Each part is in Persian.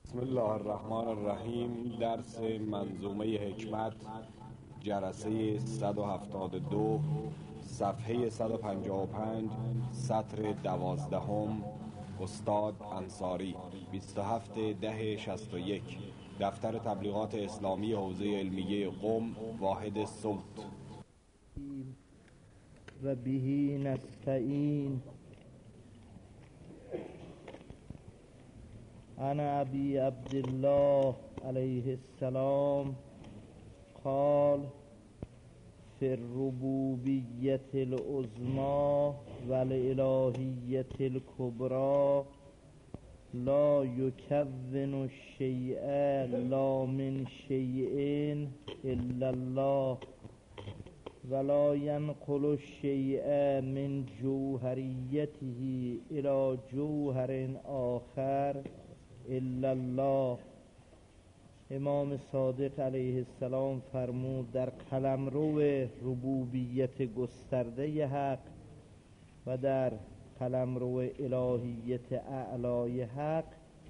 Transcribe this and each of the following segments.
بسم الله الرحمن الرحیم. درس منظومه حکمت، جلسه 172، صفحه 155، سطر 12. استاد انصاری، 27/10/61، دفتر تبلیغات اسلامی حوزه علمیه قم، واحد صوت. و بهی نستعین. عن ابی عبدالله علیه السلام قال فی الربوبیت العظمی و الالهیت الکبری لا یکون الشیء لا من شیء الا الله ولا ينقل الشیء من جوهریته الى جوهر آخر الا الله. امام صادق علیه السلام فرمود در قلمرو ربوبیت گسترده حق و در قلمرو الهیت اعلای حق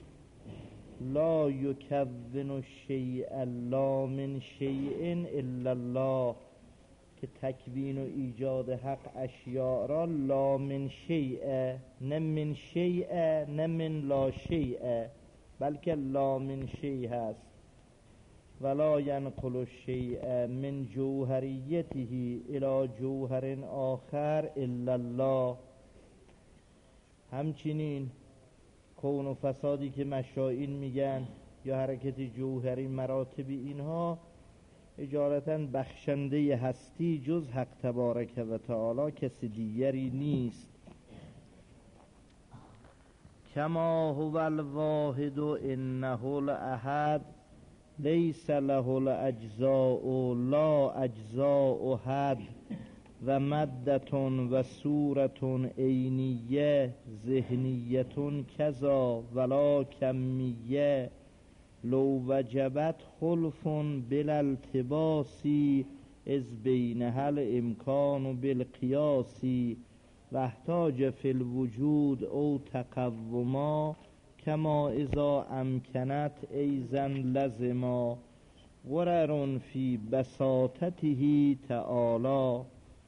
لا یکون الشیء لا من شیء الا الله، که تکوین و ایجاد حق اشیاء را لا من شیء، نه من شیء نه من لا شیء، بلکه لا من شیء هست. ولا ینقل الشیء من جوهریته الی جوهر آخر الا الله. همچنین کون و فسادی که مشائین میگن یا حرکت جوهری، مراتب اینها اجارتاً بخشنده هستی جز حق تبارک و تعالی کسی دیگری نیست. کما هو الواحد انه الاحد لیس له الاجزاء لا اجزاء حد و مدة و صورة عینیه ذهنیه کذا ولا کمیه لو وجبت خلف بلا التباس از بینها الامکان بالقیاس و احتاج فی الوجود او تقوما کما اذا امکنت ایضا لزما غرر فی بساطته تعالی.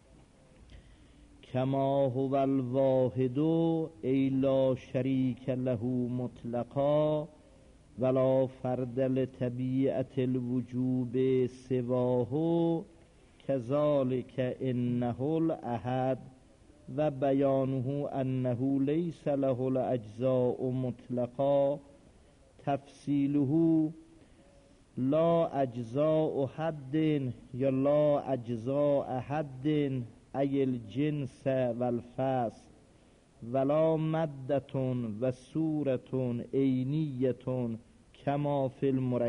کما هو الواحد ای لا شریک له مطلقا ولا فرد لطبیعت الوجوب سواه کذالک انه الاحد و بیانه انه لیس له الاجزاء مطلقا تفصیله لا اجزاء حد یا لا اجزاء حد ای الجنس والفصل ولا مدة و صورة عینیه کما فی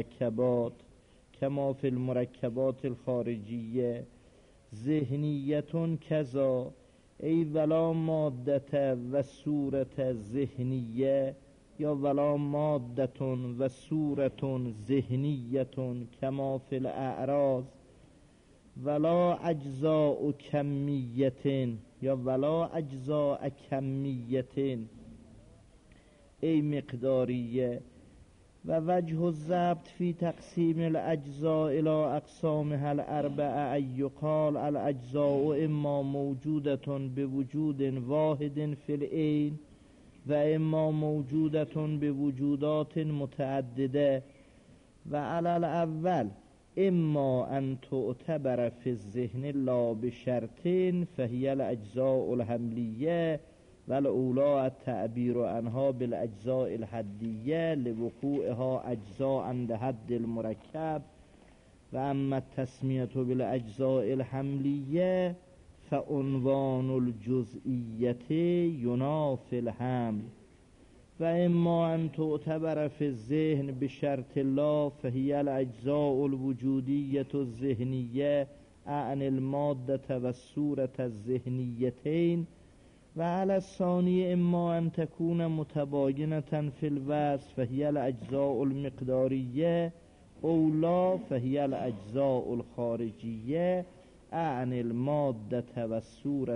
المرکبات الخارجیه ذهنیه کذا ای ولا مادة و صورت ذهنیه یا ولا مادة و صورت ذهنیه کما فی الاعراض ولا اجزاء کمیه یا ولا اجزاء کمیه ای مقداریه. و وجه الضبط فی تقسیم الاجزاء الى اقسامها الاربعه ای یقال الاجزاء اما موجوده بوجود واحد فی العین و اما موجوده بوجودات متعدده و علی الاول اما ان تعتبر فی الذهن لا بشرط فهی الاجزاء الحملیه و الاولی التعبیر عنها بالاجزاء الحدیه لوقوعها اجزاء عند حد المرکب و اما التسمیه بالاجزاء الحملیه فعنوان الجزئیه ینافی الحمل. و اما ان تعتبر فی الذهن بشرط الله فهی الاجزاء الوجودیه الذهنیه عن الماده و الصورة الذهنیتین و علی الثانی اما ان تکون متباینة فی الوصف فهی الاجزاء المقداریه او لا فهی الاجزاء الخارجیه عن الماده و الصورة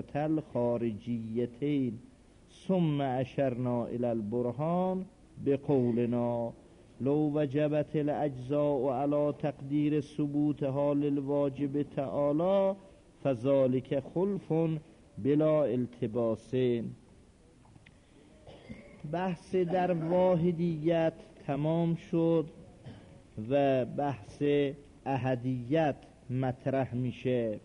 الخارجیتین. ثم اشرنا الی البرهان بقولنا لو وجبت الاجزاء على تقدیر ثبوتها للواجب تعالی فذلك خلف بلا التباس. بحث در واحدیت تمام شد و بحث احدیت مطرح میشه.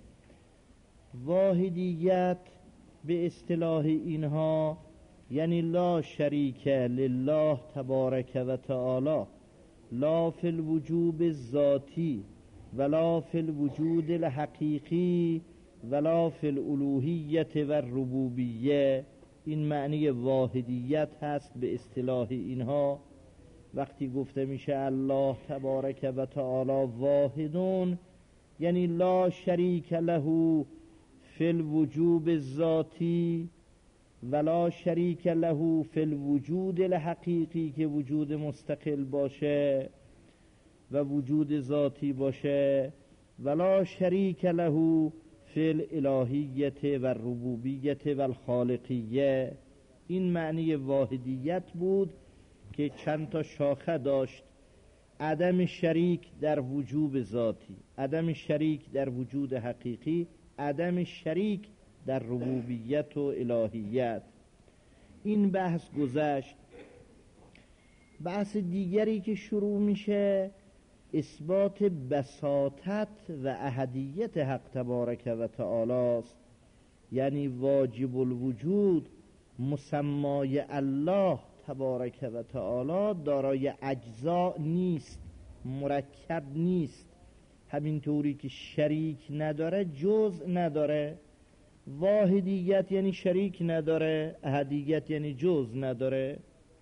واحدیت به اصطلاح اینها یعنی لا شریک لله تبارک و تعالی، لا فی الوجوب الذاتی ولا فی الوجود الحقیقی ولا فی الالوهیت و الربوبیه. این معنی واحدیت هست به اصطلاح اینها. وقتی گفته میشه الله تبارک و تعالی واحدون، یعنی لا شریک له فی الوجوب الذاتی ولا شریک له فی الوجود الحقیقی که وجود مستقل باشه و وجود ذاتی باشه، ولا شریک له فی الالهیت و الربوبیت و الخالقیه. این معنی واحدیت بود که چند تا شاخه داشت: عدم شریک در وجوب ذاتی، عدم شریک در وجود حقیقی، عدم شریک در ربوبیت و الهیت. این بحث گذشت. بحث دیگری که شروع میشه اثبات بساطت و احدیت حق تبارک و تعالی است. یعنی واجب الوجود مسمای الله تبارک و تعالی دارای اجزا نیست، مرکب نیست. همینطوری که شریک نداره جزء نداره. واحدیت یعنی شریک نداره، احدیت یعنی جزء نداره.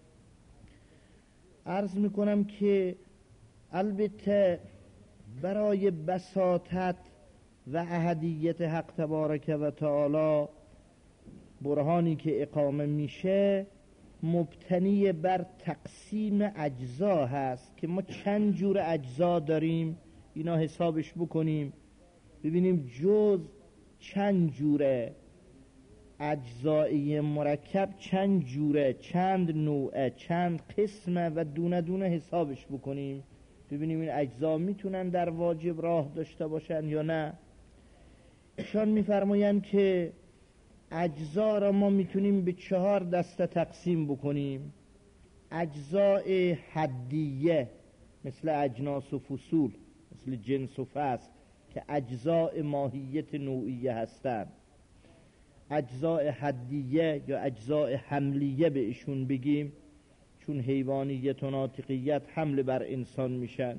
عرض میکنم که البته برای بساطت و احدیت حق تبارک و تعالی برهانی که اقامه میشه مبتنی بر تقسیم اجزا هست که ما چند جور اجزا داریم. اینا حسابش بکنیم ببینیم جز چند جوره، اجزایی مرکب چند جوره، چند نوعه، چند قسمه و دونه دونه حسابش بکنیم ببینیم این اجزا میتونن در واجب راه داشته باشن یا نه. ایشان میفرمایند که اجزا را ما میتونیم به 4 دسته تقسیم بکنیم. اجزای حدیه مثل اجناس و فصول، مثل جنس و فصل که اجزای ماهیت نوعیه هستند. اجزای حدیه یا اجزای حملیه به ایشون بگیم، چون حیوانیت و ناطقیت حمل بر انسان میشن.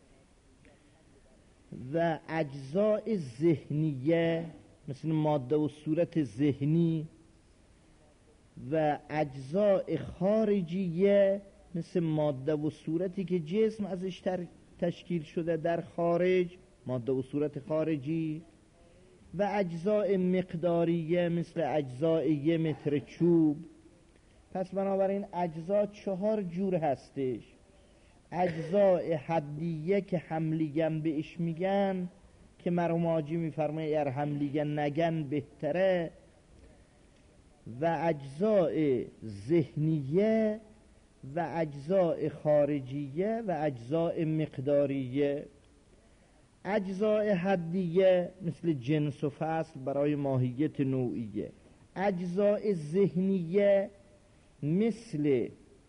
و اجزای ذهنیه مثل ماده و صورت ذهنی، و اجزای خارجیه مثل ماده و صورتی که جسم ازش تشکیل شده در خارج، ماده و صورت خارجی. و اجزای مقداریه مثل اجزای 1 متر چوب. پس بنابراین اجزا 4 جور هستش. اجزای حدیه که حملیگن بهش میگن که مرحوم حاجی میفرمایه اگر حملیگن نگن بهتره. و اجزای ذهنیه و اجزای خارجیه و اجزای مقداریه. اجزای حدیه مثل جنس و فصل برای ماهیت نوعیه. اجزای ذهنیه مثل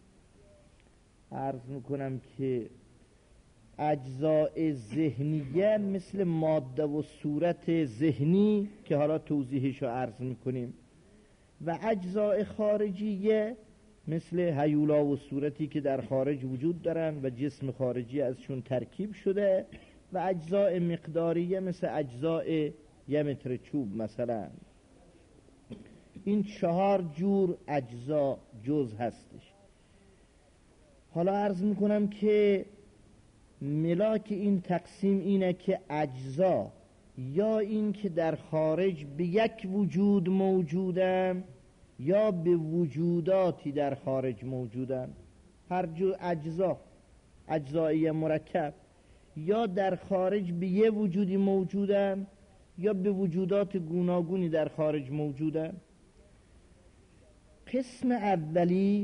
عرض میکنم که اجزای ذهنیه مثل ماده و صورت ذهنی که حالا توضیحشو عرض میکنیم. و اجزای خارجیه مثل هیولا و صورتی که در خارج وجود دارن و جسم خارجی ازشون ترکیب شده. و اجزای مقداریه مثل اجزای 1 متر چوب مثلا. این 4 جور اجزا جز هستش. حالا عرض میکنم که ملاک این تقسیم اینه که اجزا یا این که در خارج به یک وجود موجودن یا به وجوداتی در خارج موجودن. هر جور اجزایی مرکب یا در خارج به یه وجودی موجودن یا به وجودات گوناگونی در خارج موجودن. قسم اولی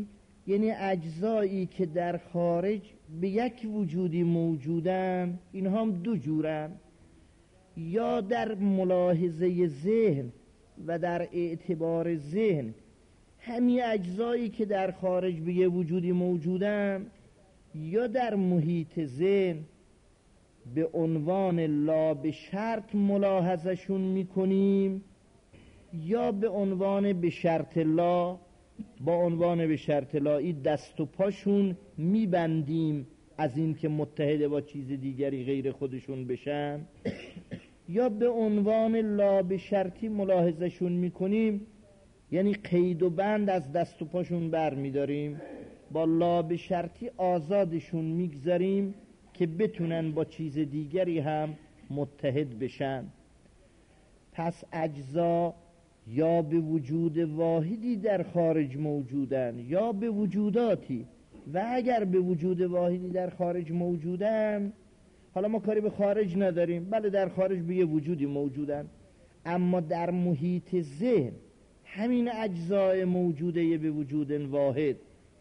یعنی اجزایی که در خارج به یک وجودی موجودن، اینها هم دو جورن، یا در ملاحظه ذهن و در اعتبار ذهن همین اجزایی که در خارج به یک وجودی موجودن، یا در محیط ذهن به عنوان لا به شرط ملاحظشون میکنیم، یا به عنوان به شرط لا، با عنوان به شرط لایی دست و پاشون میبندیم از این که متحد با چیز دیگری غیر خودشون بشن، یا به عنوان لا به شرطی ملاحظشون میکنیم، یعنی قید و بند از دست و پاشون بر میداریم، با لا به شرطی آزادشون میگذاریم که بتونن با چیز دیگری هم متحد بشن. پس اجزا یا به وجود واحدی در خارج موجودن یا به وجوداتی، و اگر به وجود واحدی در خارج موجودن، حالا ما کاری به خارج نداریم، بله در خارج به یه وجودی موجودن، اما در محیط ذهن همین اجزای موجوده به وجود واحد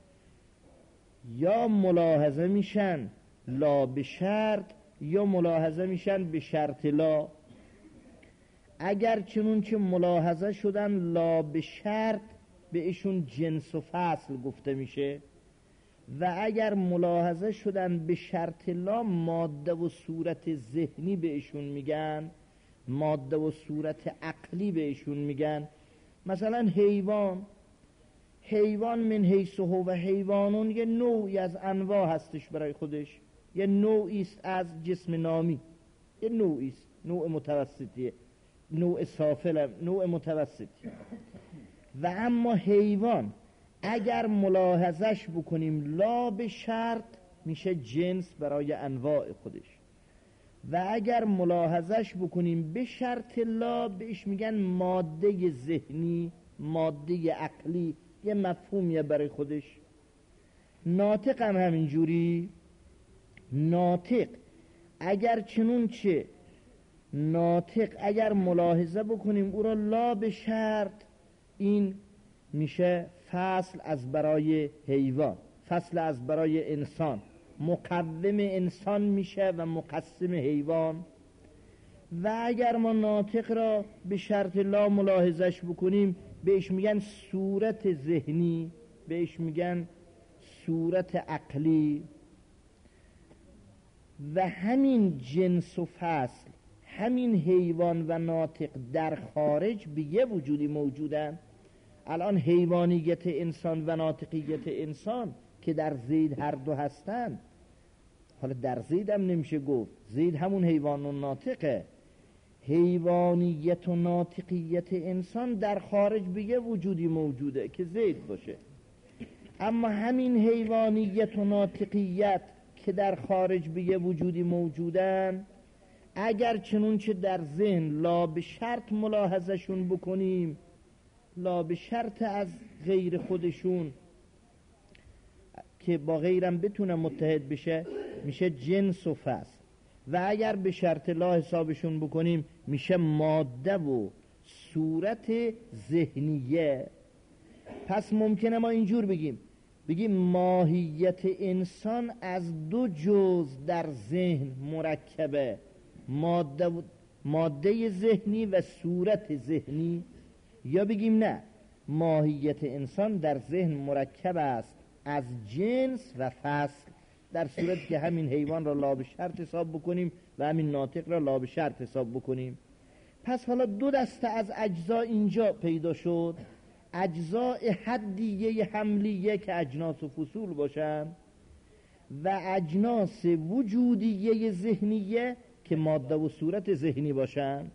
یا ملاحظه میشن لا به شرط یا ملاحظه میشن به شرط لا. اگر چنون که ملاحظه شدن لا به شرط بهشون جنس و فصل گفته میشه، و اگر ملاحظه شدن به شرط لا ماده و صورت ذهنی بهشون میگن، ماده و صورت عقلی بهشون میگن. مثلا حیوان من حیث هو و حیوانون یه نوعی از انواع هستش برای خودش، یه نوعی است از جسم نامی، یه نوعی است، نوع متوسطیه، نوع سافل، نوع متوسطی. و اما حیوان اگر ملاحظش بکنیم لا به شرط میشه جنس برای انواع خودش، و اگر ملاحظش بکنیم به شرط لا بهش میگن ماده ذهنی، ماده عقلی، یه مفهومیه برای خودش. ناطق هم همینجوری. ناطق اگر چنون چه ناطق اگر ملاحظه بکنیم او را لا به شرط، این میشه فصل از برای حیوان، فصل از برای انسان، مقوم انسان میشه و مقسم حیوان. و اگر ما ناطق را به شرط لا ملاحظش بکنیم بهش میگن صورت ذهنی، بهش میگن صورت عقلی. و همین جنس و فصل، همین حیوان و ناطق در خارج به یه وجودی موجودن. الان حیوانیت انسان و ناطقیت انسان که در زید هر دو هستن، حالا در زید هم نمیشه گفت، زید همون حیوان و ناطقه. حیوانیت و ناطقیت انسان در خارج به یه وجودی موجوده که زید باشه، اما همین حیوانیت و ناطقیت که در خارج به یه وجودی موجودن، اگر چنون چه در ذهن لا به شرط ملاحظشون بکنیم، لا به شرط از غیر خودشون که با غیرم بتونن متحد بشه، میشه جنس و فصل. و اگر به شرط لا حسابشون بکنیم میشه ماده و صورت ذهنیه. پس ممکنه ما اینجور بگیم ماهیت انسان از دو جزء در ذهن مرکبه، ماده ذهنی و صورت ذهنی، یا بگیم نه، ماهیت انسان در ذهن مرکب است از جنس و فصل، در صورتی که همین حیوان را لا به شرط حساب بکنیم و همین ناطق را لا به شرط حساب بکنیم. پس حالا دو دسته از اجزا اینجا پیدا شد، اجزاء حدیه حملیه که اجناس و فصول باشن، و اجناس وجودیه ذهنیه که ماده و صورت ذهنی باشن.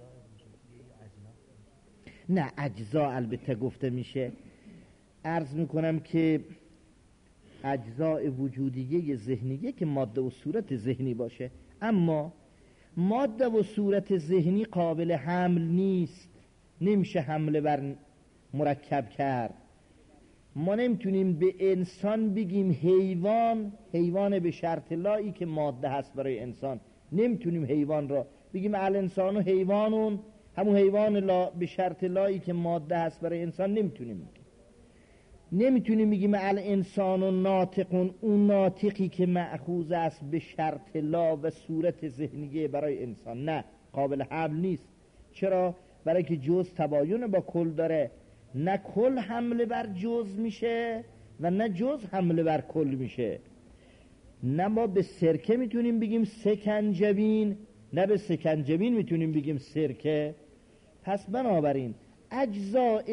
نه اجزا البته گفته میشه، عرض میکنم که اجزاء وجودیه ذهنیه که ماده و صورت ذهنی باشه، اما ماده و صورت ذهنی قابل حمل نیست، نمیشه حمله بر مرکب کرد. ما نمیتونیم به انسان بگیم حیوان به شرط لایی که ماده هست برای انسان، نمیتونیم حیوان را بگیم الانسان و حیوانون، همون حیوان لا به شرط لایی که ماده هست برای انسان نمیتونیم بگیم. نمیتونیم بگیم الانسان و ناطقون، اون ناطقی که مأخوذ است به شرط لا و صورت ذهنیه برای انسان، نه، قابل حمل نیست. چرا؟ برای که جز تباین با کل داره، نه کل حمله بر جز میشه و نه جز حمله بر کل میشه. نه ما به سرکه میتونیم بگیم سکنجبین، نه به سکنجبین میتونیم بگیم سرکه. پس بنابراین اجزاء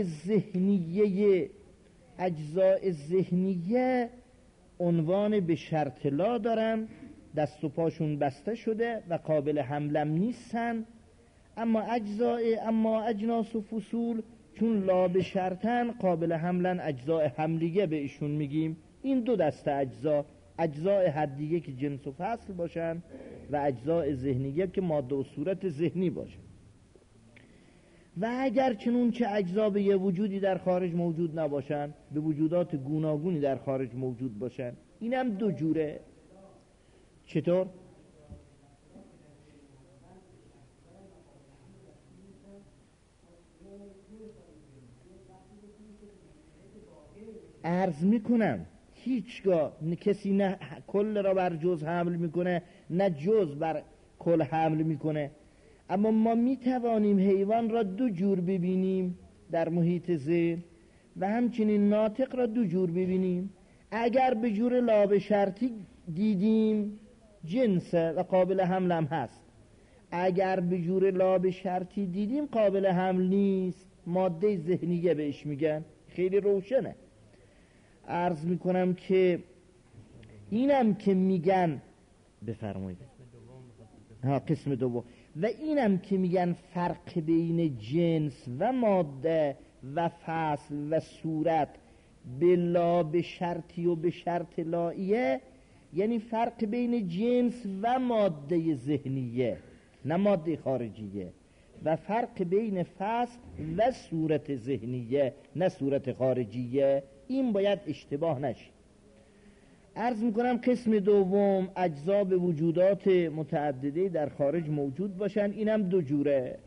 ذهنیه عنوان به شرط لا دارن، دست و پاشون بسته شده و قابل حملم نیستن. اما اجناس و فصول چون لا به شرطن قابل حملن، اجزاء حملیه به ایشون میگیم. این دو دسته اجزاء حدیه که جنس و فصل باشن و اجزاء ذهنیه که ماده و صورت ذهنی باشن. و اگر چنون چه اجزا به یه وجودی در خارج موجود نباشن، به وجودات گوناگونی در خارج موجود باشن، اینم دو جوره. چطور؟ عرض میکنم هیچگاه کسی نه کل را بر جز حمل میکنه نه جز بر کل حمل میکنه. اما ما میتوانیم حیوان را دو جور ببینیم در محیط ذهن و همچنین ناطق را دو جور ببینیم. اگر به جور لا به شرطی دیدیم جنسه و قابل حمل هم هست، اگر به جور لا به شرطی دیدیم قابل حمل نیست، ماده ذهنیه بهش میگن. خیلی روشنه. عرض میکنم که اینم که میگن، بفرمایید قسم دوم، و اینم که میگن فرق بین جنس و ماده و فصل و صورت به لا به شرطی و به شرط لاییه، یعنی فرق بین جنس و ماده ذهنیه نه ماده خارجیه، و فرق بین فصل و صورت ذهنیه نه صورت خارجیه. این باید اشتباه نشه. عرض میکنم قسم دوم اجزا به وجودات متعدده در خارج موجود باشن. اینم دو جوره،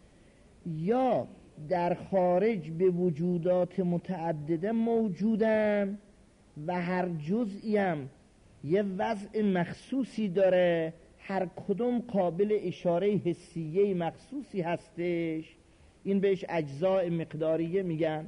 یا در خارج به وجودات متعدده موجودن و هر جزئی هم یه وضع مخصوصی داره، هر کدوم قابل اشاره حسیه مخصوصی هستش. این بهش اجزاء مقداریه میگن.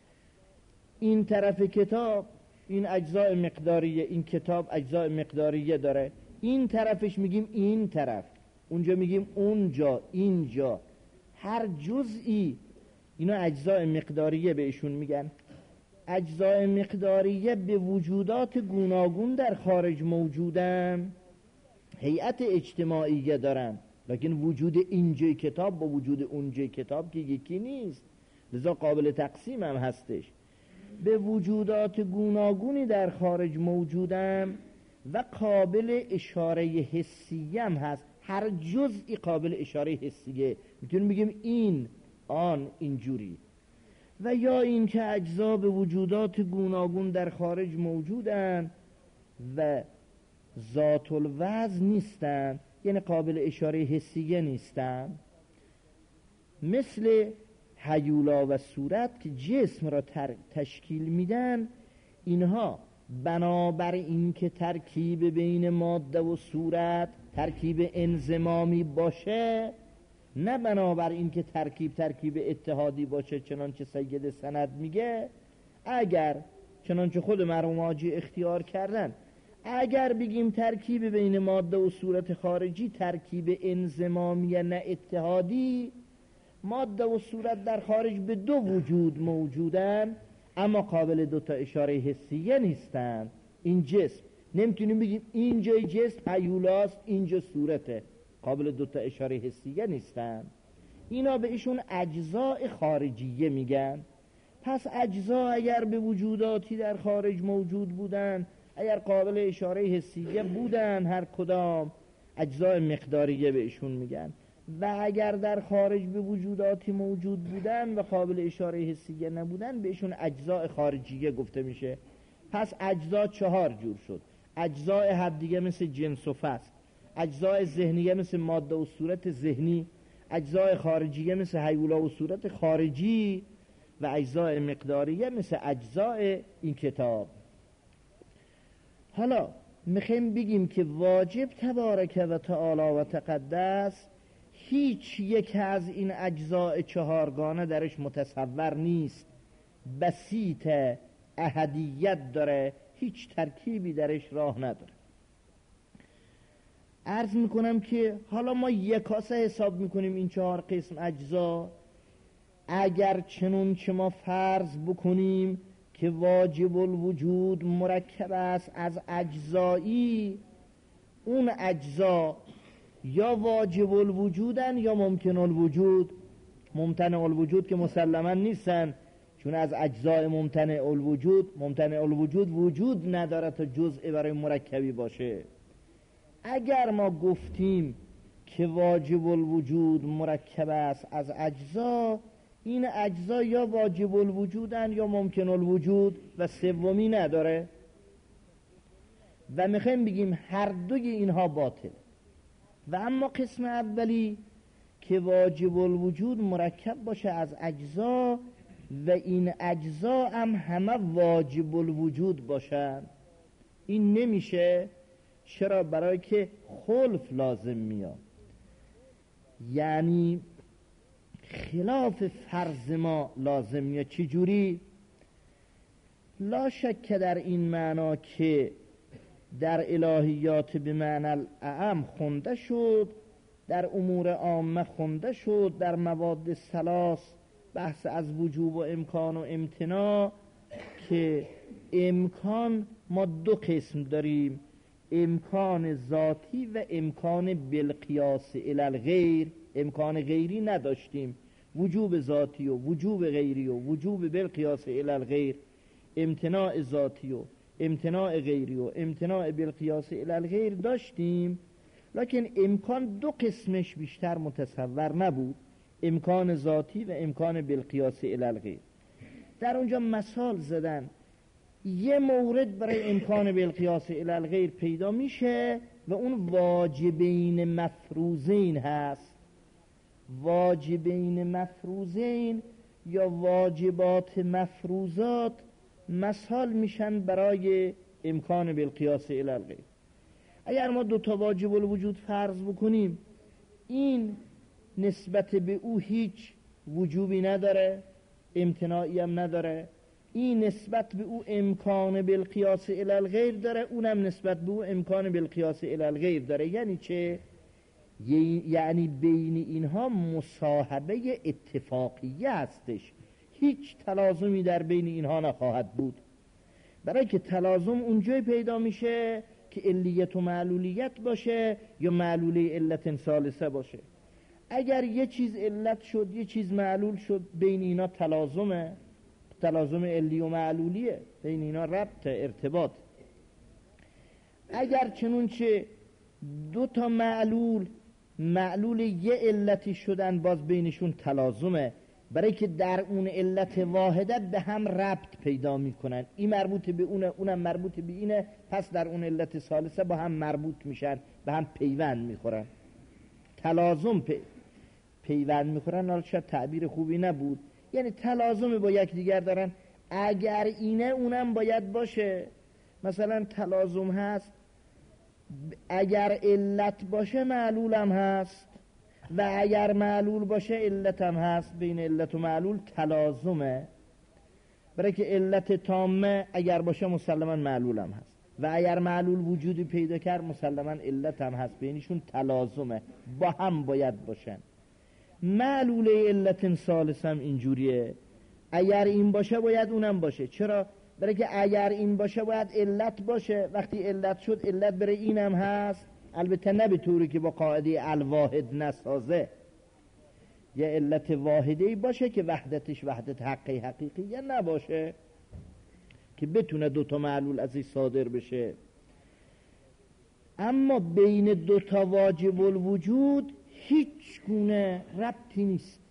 این طرف کتاب این اجزاء مقداریه، این کتاب اجزاء مقداریه داره. این طرفش میگیم این طرف، اونجا میگیم اونجا، اینجا، هر جزئی اینا اجزاء مقداریه بهشون میگن. اجزاء مقداریه به وجودات گوناگون در خارج موجودن، هیئت اجتماعیه دارن، لکن وجود اینجای کتاب با وجود اونجای کتاب که یکی نیست، لذا قابل تقسیم هم هستش. به وجودات گوناگونی در خارج موجودن و قابل اشاره حسیه هم هست. هر جزئی قابل اشاره حسیه، میتونیم بگیم این، آن، اینجوری. و یا این که اجزا به وجودات گوناگون در خارج موجودن و ذات الوضع نیستن، یعنی قابل اشاره حسیه نیستن، مثل هیولا و صورت که جسم را تشکیل میدن. اینها بنابر این که ترکیب بین ماده و صورت ترکیب انضمامی باشه، نه بنابر این که ترکیب اتحادی باشه، چنانچه سید سند میگه. اگر چنانچه خود مرحوم حاجی اختیار کردن، اگر بگیم ترکیب بین ماده و صورت خارجی ترکیب انضمامی نه اتحادی، ماده و صورت در خارج به دو وجود موجودن اما قابل دوتا اشاره حسیه نیستن. این جسم نمیتونیم بگیم اینجای جسم هیولاست اینجا صورته، قابل دوتا اشاره حسیه نیستن. اینا به ایشون اجزاء خارجیه میگن. پس اجزا اگر به وجوداتی در خارج موجود بودن، اگر قابل اشاره حسیه بودن، هر کدام اجزاء مقداریه به ایشون میگن. و اگر در خارج به وجوداتی موجود بودن و قابل اشاره حسیه نبودن، بهشون اجزاء خارجیه گفته میشه. پس اجزا 4 جور شد. اجزاء حدیه مثل جنس و فصل، اجزاء ذهنیه مثل ماده و صورت ذهنی، اجزاء خارجیه مثل هیولا و صورت خارجی، و اجزاء مقداریه مثل اجزاء این کتاب. حالا میخوایم بگیم که واجب تبارک و تعالی و تقدس هیچ یک از این اجزاء چهارگانه درش متصور نیست، بسیط احدیت داره، هیچ ترکیبی درش راه نداره. عرض میکنم که حالا ما یکاسه حساب میکنیم این 4 قسم اجزا. اگر چنون که ما فرض بکنیم که واجب الوجود مرکب است از اجزایی، اون اجزا یا واجب الوجودن یا ممکن الوجود. ممتنع الوجود که مسلما نیستن، چون از اجزای ممتنع الوجود وجود نداره تا جزء برای مرکبی باشه. اگر ما گفتیم که واجب الوجود مرکب است از اجزا، این اجزا یا واجب الوجودن یا ممکن الوجود و سومی نداره و میخوایم بگیم هر دوی اینها باطل. و اما قسم اولی که واجب الوجود مرکب باشه از اجزا و این اجزا هم همه واجب الوجود باشن، این نمیشه. چرا؟ برای که خلف لازم میاد، یعنی خلاف فرض ما لازم میاد. چی جوری؟ لا شک در این معنا که در الهیات به معنی الاعم خونده شد، در امور عامه خونده شد، در مواد ثلاث بحث از وجوب و امکان و امتناع، که امکان ما 2 قسم داریم، امکان ذاتی و امکان بالقیاس الی الغیر. امکان غیری نداشتیم، وجوب ذاتی و وجوب غیری و وجوب بالقیاس الی الغیر، امتناع ذاتی و امتناع غیری و امتناع بالقیاس الی الغیر داشتیم، لکن امکان 2 قسمش بیشتر متصور نبود، امکان ذاتی و امکان بالقیاس الی الغیر. در اونجا مثال زدن، یه مورد برای امکان بالقیاس الی الغیر پیدا میشه و اون واجبین مفروضین هست. واجبین مفروضین یا واجبات مفروضات مثال میشن برای امکان بالقیاس الی الغیر. اگر ما 2 واجب الوجود فرض بکنیم، این نسبت به او هیچ وجوبی نداره، امتناعی هم نداره، این نسبت به او امکان بالقیاس الی الغیر داره، اونم نسبت به او امکان بالقیاس الی الغیر داره. یعنی چه؟ یعنی بین اینها مصاحبه اتفاقیه هستش، هیچ تلازمی در بین اینها نخواهد بود. برای که تلازم اونجای پیدا میشه که علیت و معلولیت باشه یا معلولی علت ثالثه باشه. اگر یه چیز علت شد یه چیز معلول شد، بین اینا تلازمه، تلازم علی و معلولیه، بین اینا ربط ارتباط. اگر چنونچه 2 معلول یه علتی شدن، باز بینشون تلازمه، برای که در اون علت واحده به هم ربط پیدا میکنن، این مربوط به اونه اونم مربوط به اینه، پس در اون علت ثالثه با هم مربوط میشن، به هم پیوند میخورن، تلازم پیوند میخورن. حالا شاید تعبیر خوبی نبود، یعنی تلازم با یکدیگر دارن. اگر اینه اونم باید باشه. مثلا تلازم هست، اگر علت باشه معلولم هست و اگر معلول باشه علتم هست، بین علت و معلول تلازمه. برای که علت تامه اگر باشه مسلما معلولم هست و اگر معلول وجودی پیدا کرد مسلما علتم هست، بینشون تلازمه، با هم باید باشن. معلول علت ثالثم اینجوریه، اگر این باشه باید اونم باشه. چرا؟ برای که اگر این باشه باید علت باشه، وقتی علت شد علت برای اینم هست، البته نه به طوری که با قاعده الواحد نسازه، یه علت واحدی باشه که وحدتش وحدت حقیقیه نباشه که بتونه 2 معلول ازش صادر بشه. اما بین 2 واجب الوجود هیچ گونه ربطی نیست،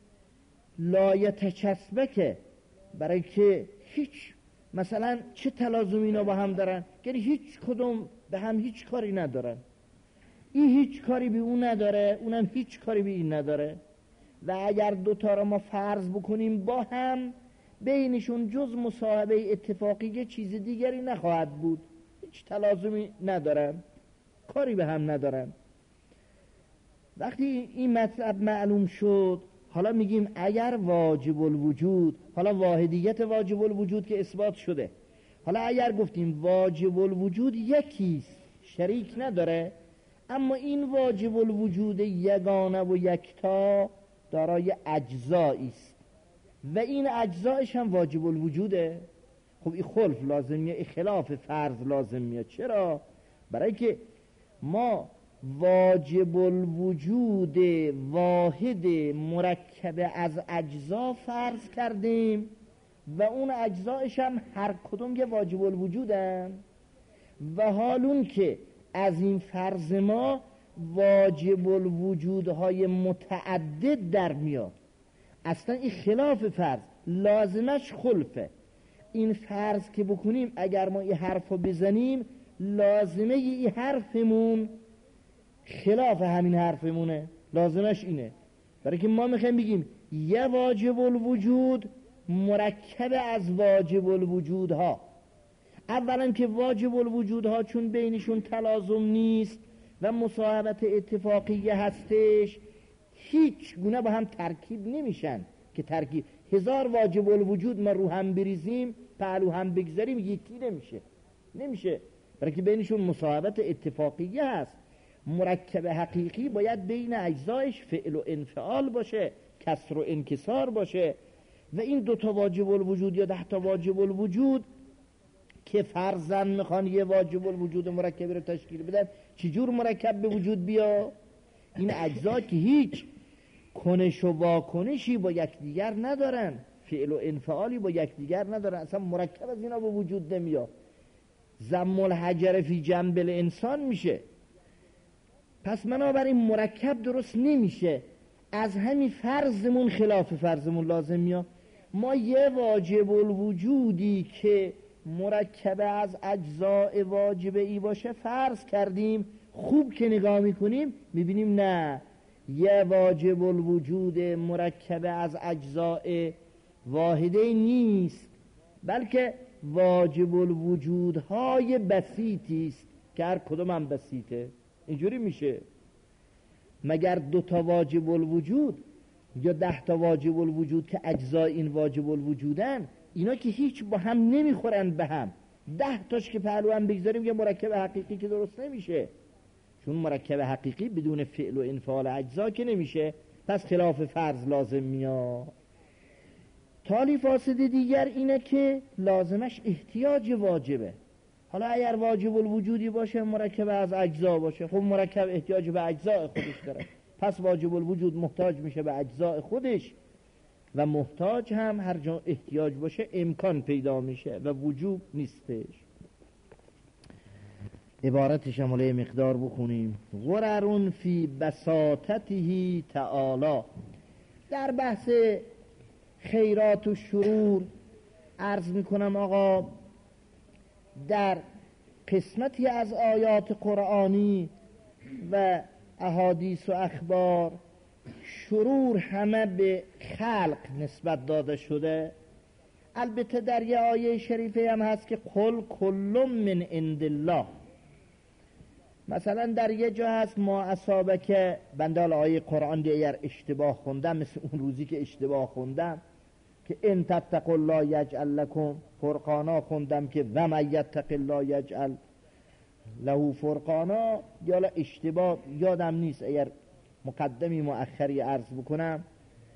لایتچسبکه، برای که هیچ مثلا چه تلازمی اینا با هم دارن، یعنی هیچ کدوم به هم هیچ کاری ندارن، این هیچ کاری به اون نداره، اونم هیچ کاری به این نداره. و اگر 2 را ما فرض بکنیم با هم، بینشون جز مصاحبه اتفاقی چیز دیگری نخواهد بود، هیچ تلازمی ندارن، کاری به هم ندارن. وقتی این مطلب معلوم شد، حالا میگیم اگر واجب الوجود، حالا واحدیت واجب الوجود که اثبات شده، حالا اگر گفتیم واجب الوجود یکیست، شریک نداره، اما این واجب الوجود یگانه و یکتا دارای اجزایی است و این اجزایش هم واجب الوجوده. خب این خلف لازم میاد، این خلاف فرض لازم میاد. چرا؟ برای که ما واجب الوجود واحد مرکب از اجزا فرض کردیم و اون اجزایش هم هر کدوم یه واجب الوجودن و حالون که از این فرض ما واجب الوجودهای متعدد در میاد. اصلا این خلاف فرض، لازمش خلفه. این فرض که بکنیم اگر ما این حرف رو بزنیم، لازمه این حرفمون خلاف همین حرفمونه، لازمش اینه. برای که ما میخوایم بگیم یه واجب الوجود مرکب از واجب الوجودها. اولا که واجب الوجودها چون بینشون تلازم نیست و مصاحبت اتفاقی هستش، هیچ گونه با هم ترکیب نمیشن که ترکیب 1000 واجب الوجود ما رو هم بریزیم پهلو هم بگذاریم یکی نمیشه. برای که بینشون مصاحبت اتفاقی هست. مرکب حقیقی باید بین اجزایش فعل و انفعال باشه، کسر و انکسار باشه و این 2 تا واجب الوجود یا 10 تا واجب الوجود که فرضاً میخوان یه واجب الوجود مرکبی رو تشکیل بدن، چجور مرکب به وجود بیا؟ این اجزا که هیچ کنش و واکنشی با یکدیگر ندارن، فعل و انفعالی با یکدیگر ندارن، اصلا مرکب از اینا به وجود نمیاد. ضم الحجر فی جنب الانسان میشه. پس بنابراین مرکب درست نمیشه. از همین فرضمون خلاف فرضمون لازم میاد. ما یه واجب الوجودی که مرکب از اجزاء واجب ای باشه فرض کردیم. خوب که نگاه میکنیم میبینیم نه، یه واجب الوجود مرکب از اجزاء واحده نیست، بلکه واجب الوجودهای بسیطی است که هر کدوم هم بسیطه. اینجوری میشه. مگر 2 تا واجب الوجود یا 10 تا واجب الوجود که اجزای این واجب الوجودن، اینا که هیچ با هم نمیخورن به هم، 10 تاش که پهلو هم بگذاریم یه مرکب حقیقی که درست نمیشه. چون مرکب حقیقی بدون فعل و انفعال اجزا که نمیشه، پس خلاف فرض لازم میاد. تالی فاسد دیگر اینه که لازمش احتیاج واجبه. حالا اگر واجب الوجودی باشه مرکب از اجزا باشه، خب مرکب احتیاج به اجزاء خودش داره، پس واجب الوجود محتاج میشه به اجزاء خودش و محتاج هم هر جا احتیاج باشه امکان پیدا میشه و وجوب نیستش. عبارتش هم حالا مقدار بخونیم. غررون فی بساطته تعالی. در بحث خیرات و شرور عرض میکنم آقا، در قسمتی از آیات قرآنی و احادیث و اخبار شرور همه به خلق نسبت داده شده. البته در یه آیه شریفه هم هست که قل کل من عند الله. مثلا در یه جا هست ما اصابک، بنده آیه قرآن دیگر اشتباه خوندم، مثل اون روزی که اشتباه خوندم که ان تتقوا الله یجعل لکم فرقانا، خوندم که و من یتق الله یجعل له فرقانا، یا اشتباه یادم نیست، اگر مقدمی مؤخری عرض بکنم.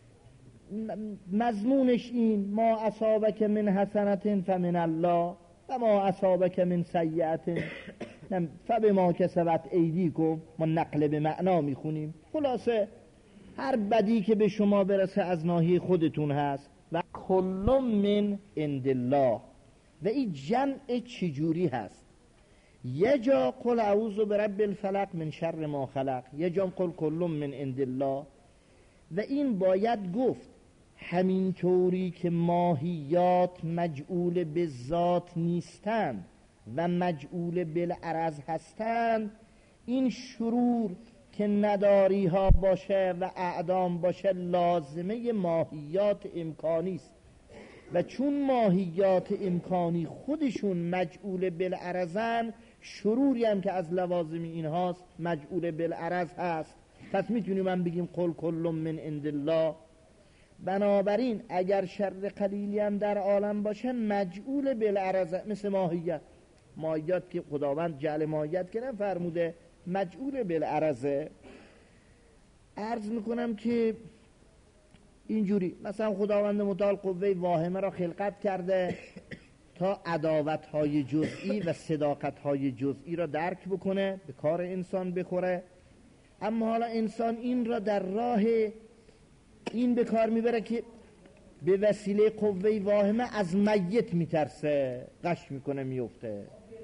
مضمونش این ما اصابک من حسنت فمن الله و ما اصابک من سیئت فبما کسبت ایدیکم. ما نقل به معنا میخونیم. خلاصه هر بدی که به شما برسه از ناحیه خودتون هست. و کل من عند الله. و این جمع چجوری هست؟ یه جا قل اعوذ برب الفلق من شر ما خلق، یه جا قل کل من عند الله. و این باید گفت همین طوری که ماهیات مجعول به ذات نیستند و مجعول بالعرض هستند، این شرور که نداری ها باشه و اعدام باشه لازمه ماهیات امکانی است. و چون ماهیات امکانی خودشون مجعول بالعرضن، شروری هم که از لوازم اینهاست مجعول بالعرض هست. پس میتونیم من بگیم قل کل من عند الله. بنابراین اگر شر قلیلی هم در عالم باشه مجعول بالعرض، مثل ماهیات که خداوند جعل ماهیت که نفرموده، مجعول بالعرضه. عرض میکنم که اینجوری مثلا خداوند متعال قوه واهمه را خلقت کرده تا عداوت‌های جزئی و صداقت‌های جزئی را درک بکنه، به کار انسان بخوره. اما حالا انسان این را در راه این به کار میبره که به وسیله قوه واهمه از میت میترسه، غش میکنه، میفته.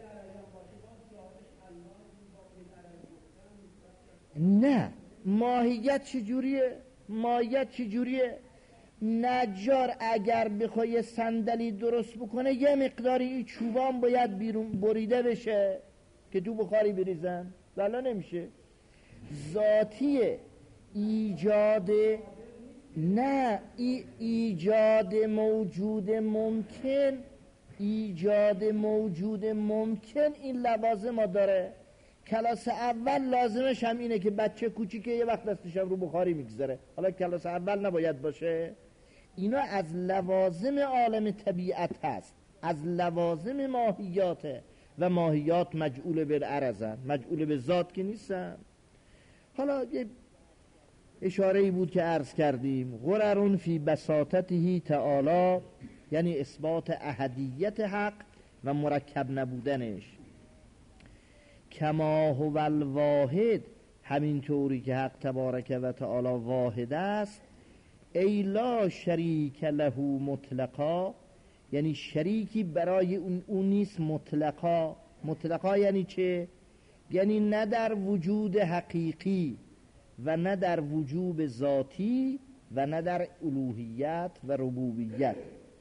نه، ماهیت چجوریه؟ نجار اگر بخواه صندلی درست بکنه یه مقداری چوبان باید بیرون بریده بشه که تو بخاری بریزن، ولی نمیشه. ذاتی ایجاد ایجاد موجود ممکن این لوازم داره. کلاس اول لازمش هم اینه که بچه کوچیکه یه وقت دستش رو بخاری میگذاره، حالا کلاس اول نباید باشه. اینا از لوازم عالم طبیعت هست، از لوازم ماهیاته و ماهیات مجعول بالعرضن، مجعول به ذات که نیستن. حالا یه اشاره‌ای بود که عرض کردیم، غررون فی بساطته تعالی، یعنی اثبات احدیت حق و مرکب نبودنش. کما هو الواحد، همین طوری که حق تبارک و تعالی واحد است. ای لا شریک له مطلقا، یعنی شریکی برای اون نیست مطلقا. مطلقا یعنی چه؟ یعنی نه در وجود حقیقی و نه در وجوب ذاتی و نه در الوهیت و ربوبیت،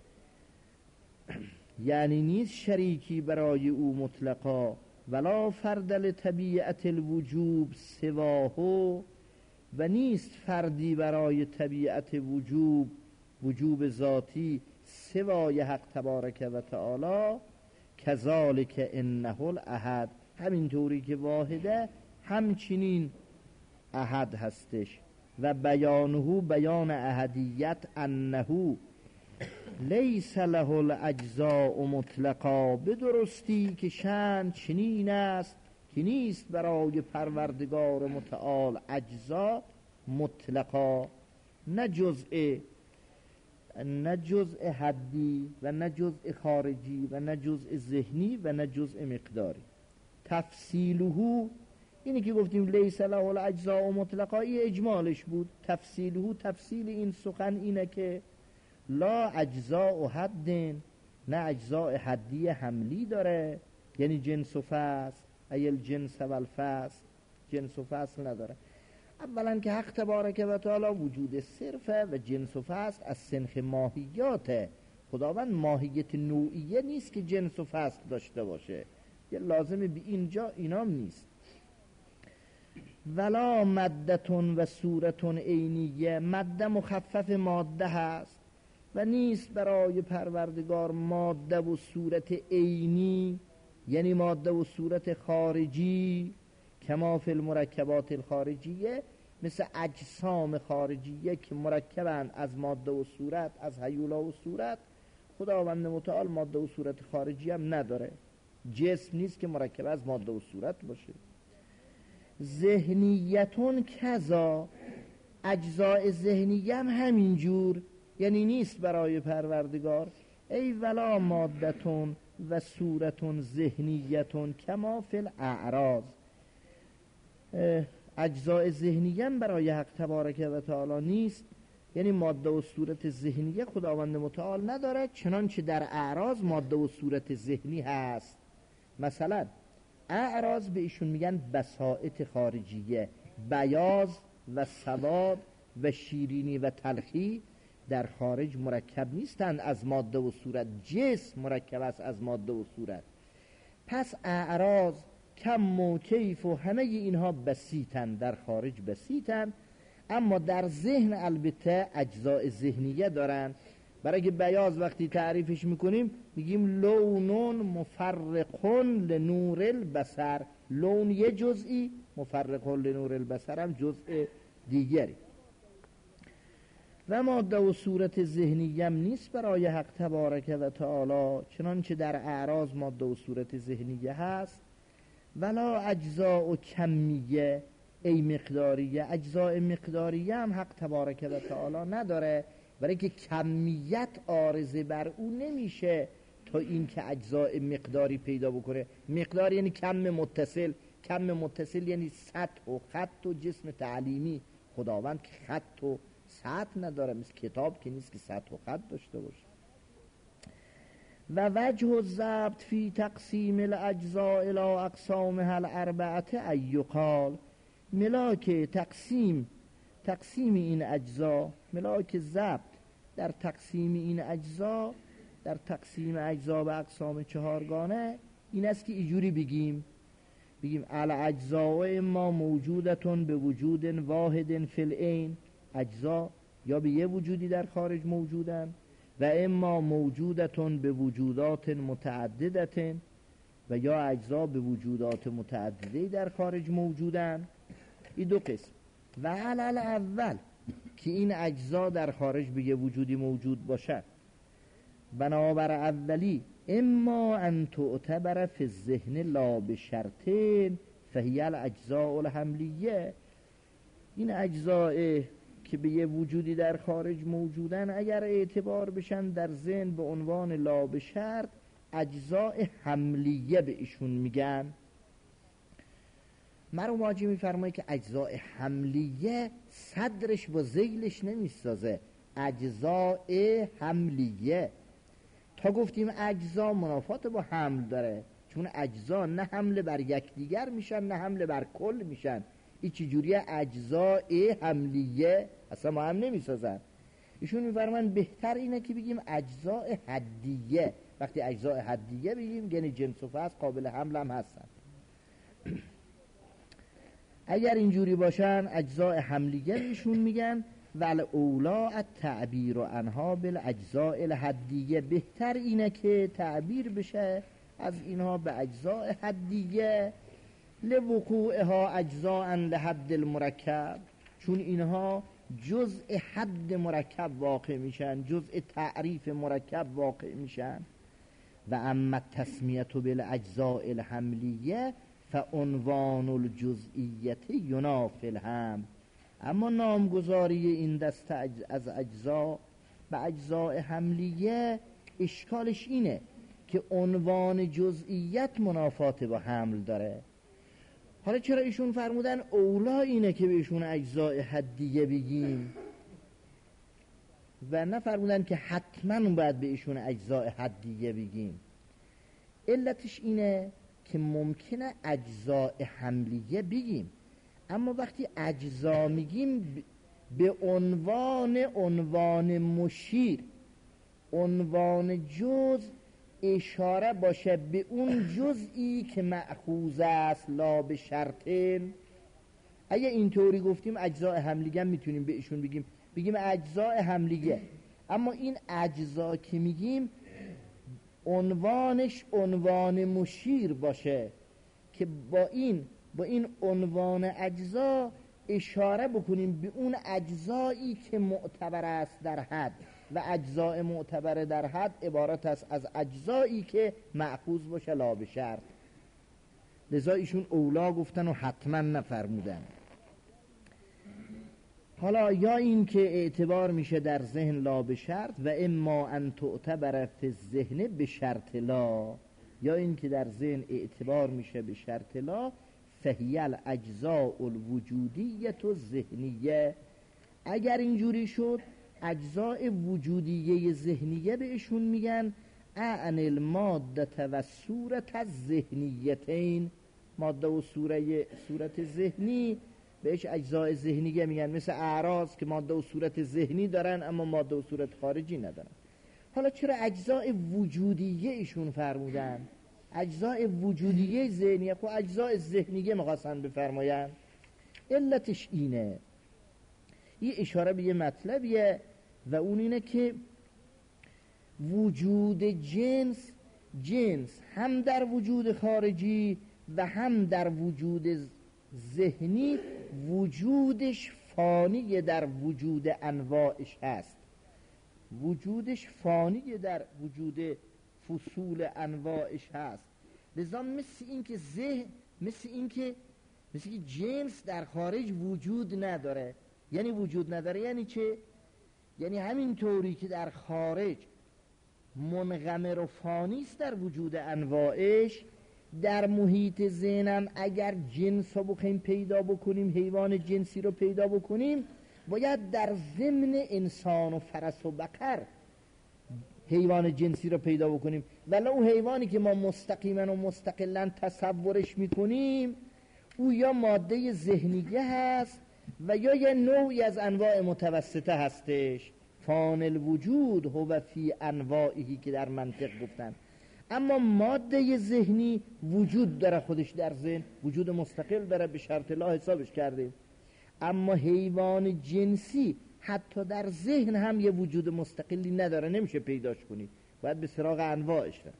یعنی نیست شریکی برای او مطلقا. ولا فرد لطبیعت الوجوب سواه، و نیست فردی برای طبیعت وجوب ذاتی سوای حق تبارک و تعالی. کذالک انه الاحد، همینطوری که واحده همچنین احد هستش. و بیانه بیان احدیت انه لیس له الاجزاء مطلقا، به درستی که شأن چنین است که نیست برای پروردگار متعال اجزا مطلقا، نه جزء حدی و نه جزء خارجی و نه جزء ذهنی و نه جزء مقداری. تفصیله، اینی که گفتیم لیس له الاجزاء مطلقا، این اجمالش بود. تفصیله، تفصیل این سخن اینه که لا اجزاء حد، نه اجزاء حدی حملی داره، یعنی جنس و فصل، ایل جنس و الفصل، جنس و فصل نداره. اولا که حق تبارک و تعالی وجود صرفه و جنس و فصل از سنخ ماهیاته. خداوند ماهیت نوعیه نیست که جنس و فصل داشته باشه، یه لازمه به اینجا اینام نیست. ولا مدتون و صورتون عینیه، مده مخفف ماده هست و نیست برای پروردگار ماده و صورت عینی، یعنی ماده و صورت خارجی. کما فی المرکبات الخارجیه، مثل اجسام خارجیه که مرکبند از ماده و صورت، از هیولا و صورت. خداوند متعال ماده و صورت خارجی هم نداره، جسم نیست که مرکب از ماده و صورت باشه. ذهنیتون کذا، اجزاء ذهنیه هم همینجور، یعنی نیست برای پروردگار. ای ولا مادتون و صورتون ذهنیتون کما فی الاعراض، اجزاء ذهنیه هم برای حق تبارک و تعالی نیست، یعنی ماده و صورت ذهنیه خداوند متعال نداره، چنانچه در اعراض ماده و صورت ذهنی هست. مثلا اعراض به ایشون میگن بساطت خارجیه، بیاض و سواد و شیرینی و تلخی در خارج مرکب نیستند از ماده و صورت، جسم مرکب است از ماده و صورت. پس اعراض کم و کیف و همه اینها بسیطن، در خارج بسیطن، اما در ذهن البته اجزاء ذهنیه دارن. برای که بیاض وقتی تعریفش میکنیم میگیم لون مفرقون لنور البصر، لون یه جزئی، مفرقون لنور البصر هم جزء دیگری. و ماده و صورت ذهنی هم نیست برای حق تبارک و تعالی، چنانچه در اعراض ماده و صورت ذهنیه هست. ولا اجزاء و کمیه ای مقداریه، اجزاء مقداریه هم حق تبارک و تعالی نداره، برای که کمیت عارضه بر او نمیشه تا این که اجزاء مقداری پیدا بکنه. مقدار یعنی کم متصل، کم متصل یعنی سطح و خط و جسم تعلیمی. خداوند که خط و سطح نداره، مثل کتاب که نیست که سطح و خط داشته باشه. و وجه الضبط فی تقسیم الاجزاء الى اقسامها الاربعه ایقال، ملاک تقسیم این اجزا، ملاک ضبط در تقسیم این اجزا، در تقسیم اجزا به اقسام چهارگانه این است که اینجوری بگیم الاجزاء ما موجودتون به وجود واحد فی العین، اجزا یا به یه وجودی در خارج موجودن، و اما موجودتون به وجودات متعددتن، و یا اجزا به وجودات متعدده در خارج موجودن. این دو قسم. و علل اول که این اجزا در خارج به یه وجودی موجود باشد، بنابر اولی اما ان تعتبر فی الذهن لا بشرطین فهی الاجزاء الحملیه، این اجزاء که به یه وجودی در خارج موجودن اگر اعتبار بشن در ذهن به عنوان لا بشرط، اجزاء حملیه به ایشون میگن. مرحوم حاجی میفرمایی که اجزاء حملیه صدرش با ذیلش نمیسازه، اجزاء حملیه. تا گفتیم اجزا منافات با حمل داره، چون اجزا نه حمله بر یکدیگر میشن نه حمله بر کل میشن. این چجوریه؟ اجزاء حملیه اصلا ما هم نمیسازن. ایشون میفرمان بهتر اینه که بگیم اجزاء حدیه. وقتی اجزاء حدیه بگیم یعنی جنس و فصل قابل حمل هم هستن. اگر اینجوری باشن اجزاء حملیه ایشون میگن ول اولا التعبیر عنها بالاجزاء الحدیه، بهتر اینه که تعبیر بشه از اینها به اجزاء حدیه، لوقوعها اجزاء لحد المرکب، چون اینها جزء حد مرکب واقع میشن، جزء تعریف مرکب واقع میشن. و اما تسمیت بالاجزاء الحملیه فعنوان الجزئیت ینافی الهم، اما نامگذاری این دسته از اجزا به اجزاء حملیه اشکالش اینه که عنوان جزئیت منافات با حمل داره. حالا چرا ایشون فرمودن اولا اینه که بهشون اجزاء حدیه بگیم و نه فرمودن که حتما باید بهشون اجزاء حدیه بگیم؟ علتش اینه که ممکنه اجزاء حملیه بگیم، اما وقتی اجزا میگیم به عنوان مشیر، عنوان جز اشاره باشه به اون جزئی که مأخوذ است لا به شرطین. اگه اینطوری گفتیم اجزاء حملیه میتونیم به ایشون بگیم اجزاء حملیه، اما این اجزا که میگیم عنوانش عنوان مشیر باشه که با این عنوان اجزا اشاره بکنیم به اون اجزایی که معتبر است در حد، و اجزاء معتبر در حد عبارت است از اجزایی که مأخوذ باشه لا به شرط. لذا ایشون اولا گفتن و حتما نفرمودن. حالا یا این که اعتبار میشه در ذهن لا به شرط و اما ان تعتبر فی الذهن به شرط لا، یا این که در ذهن اعتبار میشه به شرط لا، فهی الاجزاء الوجودیه الذهنیه. اگر اینجوری شد اجزاء وجودیه ذهنیه بهشون میگن عن الماده و صورت الذهنیتین، ماده و صورت ذهنی بهش اجزاء ذهنیه میگن، مثل اعراض که ماده و صورت ذهنی دارن اما ماده و صورت خارجی ندارن. حالا چرا اجزاء وجودیه ایشون فرمودن؟ اجزاء وجودیه ذهنیه، خب اجزاء ذهنیه مخواستن بفرماین. علتش اینه، این اشاره به یه مطلبیه و اون اینه که وجود جنس هم در وجود خارجی و هم در وجود ذهنی وجودش فانی در وجود انواعش هست، وجودش فانی در وجود فصول انواعش هست. لذا مثل اینکه جنس در خارج وجود نداره. یعنی وجود نداره یعنی چه؟ یعنی همین طوری که در خارج منغمر و فانی است در وجود انواعش، در محیط ذهنم اگر جنس رو بخوایم پیدا بکنیم، حیوان جنسی رو پیدا بکنیم، باید در ضمن انسان و فرس و بقر حیوان جنسی رو پیدا بکنیم. ولی اون حیوانی که ما مستقیما و مستقلا تصورش میکنیم او یا ماده ذهنیه هست و یا یه نوعی از انواع متوسطه هستش. فان الوجود هو فی انواعی که در منطق گفتن. اما ماده ذهنی وجود داره، خودش در ذهن وجود مستقل داره، به شرط لا حسابش کردیم. اما حیوان جنسی حتی در ذهن هم یه وجود مستقلی نداره، نمیشه پیداش کنی، باید به سراغ انواعش ده.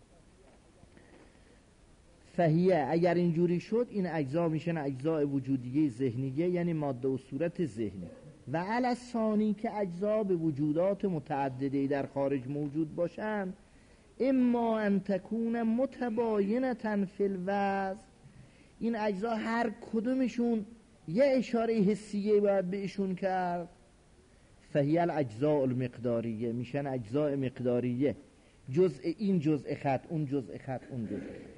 فهیه اگر اینجوری شد این اجزا میشن اجزای وجودیه ذهنیه، یعنی ماده و صورت ذهنی. و علی الثانی که اجزا به وجودات متعدده در خارج موجود باشند، اما ان تکون متباینة فی الوضع، این اجزا هر کدومشون یه اشاره حسیه باید بهشون کرد. فهی الاجزاء المقداریه، میشن اجزاء مقداریه، جزء این جزء خط، اون جزء خط، اون جزء خط.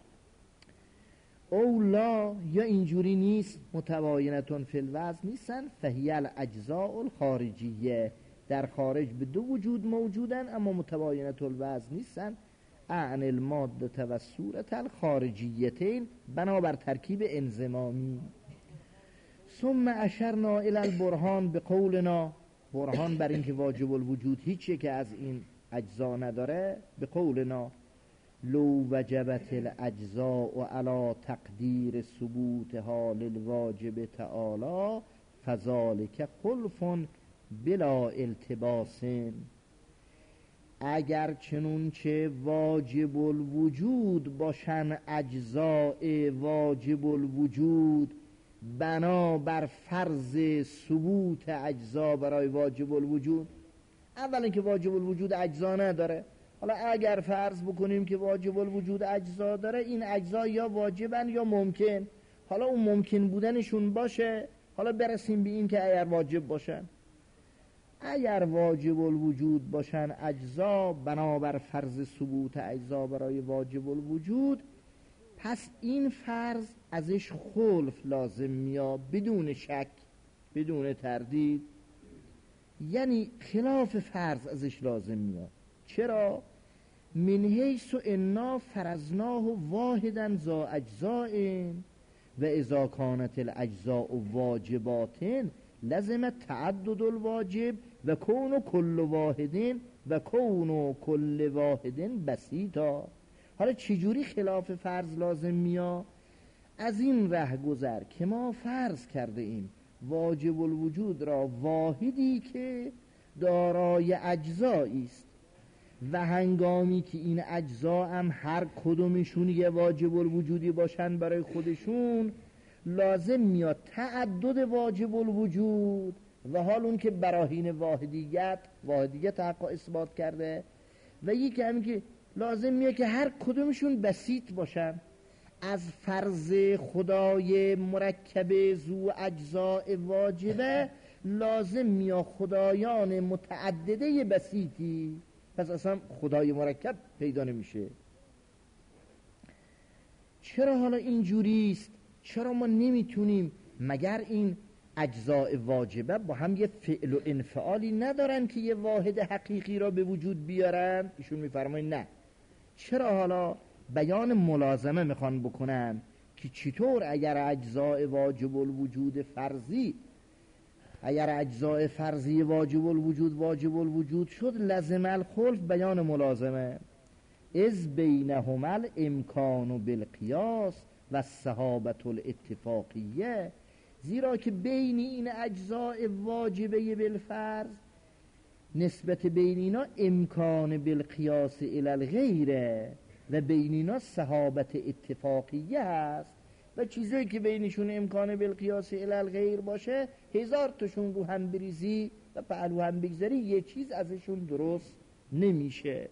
او لا یا اینجوری نیست، متباینتون فی الوضع نیستن. فهی الاجزاء الخارجیه، در خارج به دو وجود موجودن اما متباینت الوضع نیستن. عن الماده و صورت الخارجیتین، بنابر ترکیب انضمامی. ثم اشرنا الی البرهان به قولنا، برهان بر اینکه واجب الوجود هیچی که از این اجزا نداره، به قولنا لو وجبت الاجزاء علی تقدیر ثبوتها للواجب تعالی فذلک خلف بلا التباس. اگر چنونچه واجب الوجود باشن اجزاء واجب الوجود بنا بر فرض ثبوت اجزا برای واجب الوجود، اولا که واجب الوجود اجزا نداره، حالا اگر فرض بکنیم که واجب الوجود اجزا داره، این اجزا یا واجبن یا ممکن. حالا اون ممکن بودنشون باشه، حالا برسیم به این که اگر واجب باشن. اگر واجب الوجود باشن اجزا بنابر فرض ثبوت اجزا برای واجب الوجود، پس این فرض ازش خلف لازم میاد بدون شک بدون تردید، یعنی خلاف فرض ازش لازم میاد. چرا؟ من حیث انا فرضناه واحدا ذا اجزاء و اذا کانت الاجزاء واجبات لازم تعدد الواجب و کون کل واحد بسیطا. حالا چجوری خلاف فرض لازم میاد؟ از این ره گذر که ما فرض کرده ایم واجب الوجود را واحدی که دارای اجزایی است و هنگامی که این اجزا هم هر کدومشون یه واجب الوجودی باشن برای خودشون، لازم میاد تعدد واجب الوجود و حال اون که براهین واحدیت حق اثبات کرده، و یکی همین که لازم میاد که هر کدومشون بسیط باشن. از فرض خدای مرکب ذو اجزاء واجبه لازم میاد خدایان متعدده بسیطی، پس اصلا خدای مرکب پیدا نمیشه. چرا حالا اینجوریست؟ چرا ما نمیتونیم مگر این اجزاء واجبه با هم یه فعل و انفعالی ندارن که یه واحد حقیقی را به وجود بیارن؟ ایشون میفرماین نه. چرا حالا بیان ملازمه میخوان بکنن که چطور اگر اجزاء واجب الوجود فرضی، اگر اجزاء فرضی واجب الوجود شد لازم الخلف، بیان ملازمه از بینهما الامکان بالقیاس و الصحابة الاتفاقیه، زیرا که بین این اجزاء واجبه بالفرض نسبت بین اینا امکان بالقیاس الی الغیره و بین اینا صحابت اتفاقیه هست و چیزایی که بینشون امکان بالقیاس الی الغیر باشه 1000 تاشون رو هم بریزی و پهلو هم بگذاری یه چیز ازشون درست نمیشه.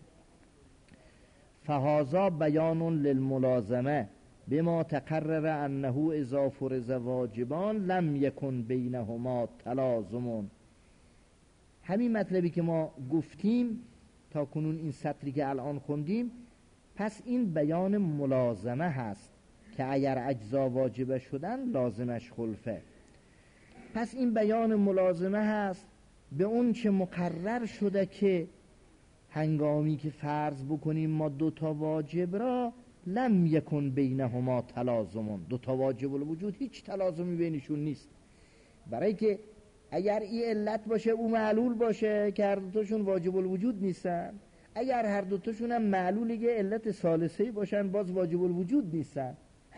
فهذا بیان للملازمه بما تقرر انه اذا فرض واجبان لم یکن بینهما تلازم. همین مطلبی که ما گفتیم تا کنون این سطری که الان خوندیم، پس این بیان ملازمه هست که اگر اجزا واجبه شدن لازمش خلفه. پس این بیان ملازمه هست به اون چه مقرر شده که هنگامی که فرض بکنیم ما 2 تا واجب را لم یکن بینهما تلازم، 2 تا واجب الوجود هیچ تلازمی بینشون نیست، برای که اگر این علت باشه او معلول باشه که هر 2 تاشون واجب الوجود نیستن، اگر هر 2 تاشون هم معلول یه علت ثالثه‌ای باشن باز واجب الوجود نیستن.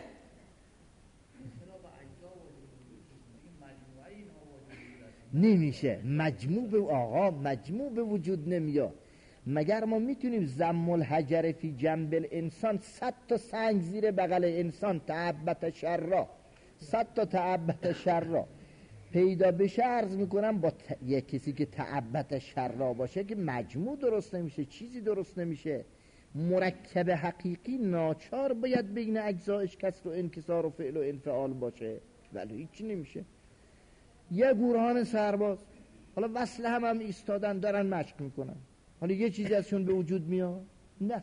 نمیشه مجموع به وجود نمیاد. مگر ما میتونیم ضم الحجر فی جنب الانسان 100 تا سنگ زیر بغل انسان تعبت شرا 100 تا تعبت شرا پیدا بشه عرض میکنم با یک کسی که تعبت شرا باشه که مجموع درست نمیشه، چیزی درست نمیشه. مرکب حقیقی ناچار باید بین اجزایش کسر و انکسار و فعل و انفعال باشه، ولی هیچی نمیشه. یه گورهان سرباز حالا وصله هم ایستادن دارن مشق میکنن، حالا یه چیزی ازشون به وجود میاد؟ نه.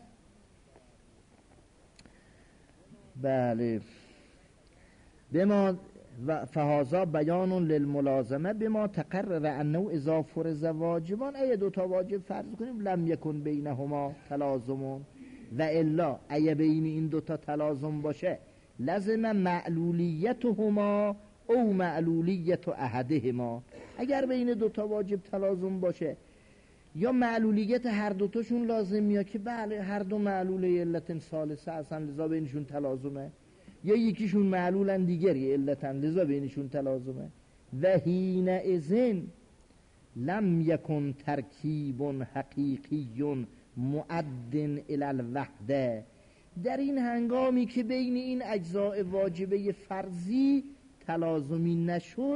بله. بما فهذا بیان للملازمه بما تقرر انه اذا فرض واجبان، اگه 2 تا واجب فرض کنیم لم یکن بینهما تلازم و الا اگه بین این 2 تا تلازم باشه لازم معلولیتهما او معلولیت احدهما. اگر بین 2 تا واجب تلازم باشه یا معلولیت هر 2 تاشون لازم میاد که بله هر 2 معلول علت ثالثه اصلا لذا بینشون تلازمه، یا یکیشون معلولن دیگری علتن لذا بینشون تلازمه. و حینئذ لم یکن ترکیب حقیقی معد الی الوحده. در این هنگامی که بین این اجزاء واجبه فرضی تلازمی نشد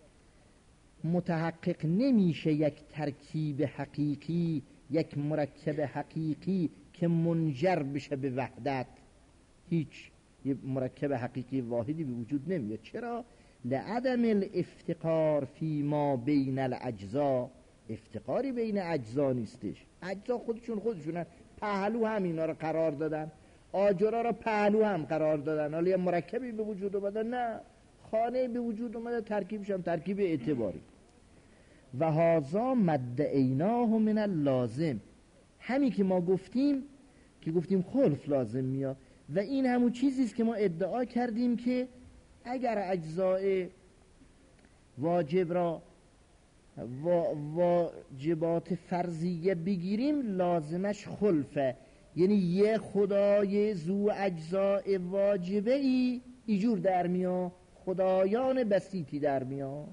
متحقق نمیشه یک ترکیب حقیقی، یک مرکب حقیقی که منجر بشه به وحدت. هیچ یه مرکب حقیقی واحدی به وجود نمیاد. چرا؟ لعدم الافتقار فی ما بین الاجزا. افتقاری بین اجزا نیستش، اجزا خودشونن پهلو هم اینا رو قرار دادن، آجرها رو پهلو هم قرار دادن، حالا یه مرکبی به وجود اومده؟ نه، خانه به وجود اومده ترکیبش هم ترکیب اعتباری. و هذا مدعیناه من اللازم، همین که ما گفتیم خلف لازم میاد و این همون چیزیست که ما ادعا کردیم که اگر اجزاء واجب را واجبات فرضیه بگیریم لازمش خلفه، یعنی یه خدای زو اجزاء واجبه ای ایجور در میاد، خدایان بسیطی در میاد.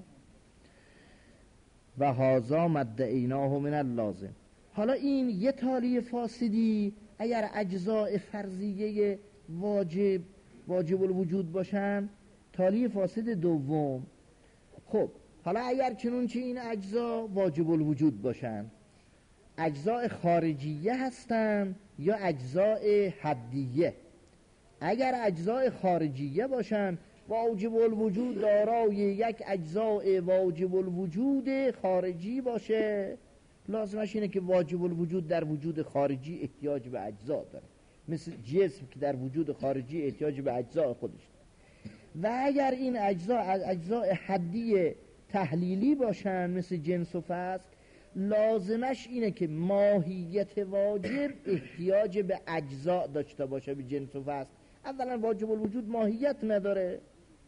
و هذا مدعیناه من اللازم. حالا این یه تالی فاسدی اگر اجزاء فرضیه واجب الوجود باشن، تالی فاسد دوم. خب حالا اگر چنونچه این اجزا واجب الوجود باشن، اجزاء خارجیه هستن یا اجزاء حدیه؟ اگر اجزاء خارجیه باشن واجب الوجود دارای یک اجزاء واجب الوجود خارجی باشه، لازمش اینه که واجب الوجود در وجود خارجی احتیاج به اجزا داره، مثل جسم که در وجود خارجی احتیاج به اجزاء خودش داره. و اگر این اجزاء حدی تحلیلی باشن مثل جنس و فصل، لازمش اینه که ماهیت واجب احتیاج به اجزاء داشته باشه به جنس و فصل. اولا واجب الوجود ماهیت نداره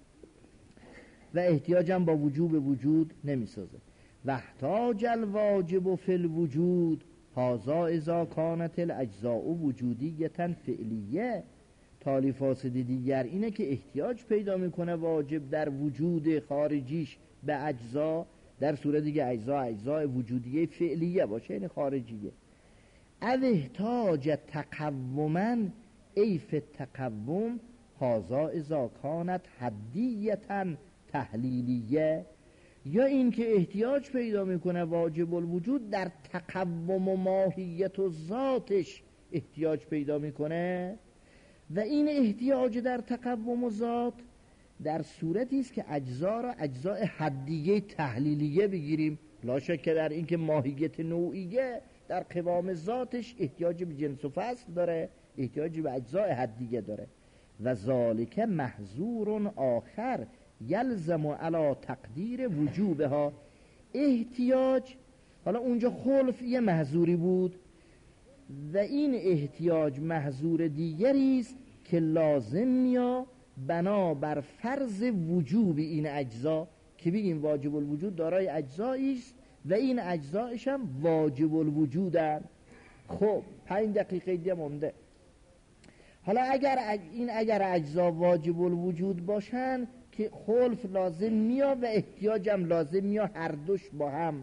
و احتیاجم با وجود نمیسازه. و احتاج الواجب فی الوجود هذا اذا كانت الاجزاء وجودیتا فعلیه. تالی فاسد دیگر اینه که احتیاج پیدا میکنه واجب در وجود خارجیش به اجزا در صورتی که اجزای وجودیه فعلیه باشه، یعنی خارجیه. او احتاج تقوما ای فی التقوم هذا اذا کانت حدیتا تحلیلیه، یا این که احتیاج پیدا میکنه واجب الوجود در تقوم و ماهیت و ذاتش احتیاج پیدا میکنه، و این احتیاج در تقوم و ذات در صورتی است که اجزا را اجزای حدیه تحلیلیه بگیریم، لا شک در این که ماهیت نوعیه در قوام ذاتش احتیاج به جنس و فصل داره، احتیاج به اجزای حدیه داره. و ذالک محظور آخر یلزم علی تقدیر وجوبها، احتیاج، حالا اونجا خلف یه محظوری بود و این احتیاج محظور دیگری است که لازم یا بنا بر فرض وجوب این اجزا، که بگیم واجب الوجود دارای اجزایی است و این اجزایش هم واجب الوجودن. خب 5 دقیقه دیگه مونده. حالا اگر اجزا واجب الوجود باشن که خلف لازم میاد و احتیاج هم لازم میاد، هر دوش با هم.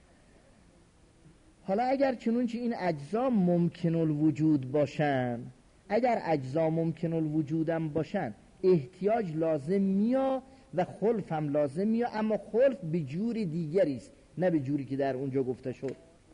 حالا اگر چنونچه این اجزا ممکن الوجود باشن، اگر اجزا ممکن الوجودم باشن احتیاج لازم میاد و خلف هم لازم میاد، اما خلف به جوری دیگری است، نه به جوری که در اونجا گفته شد.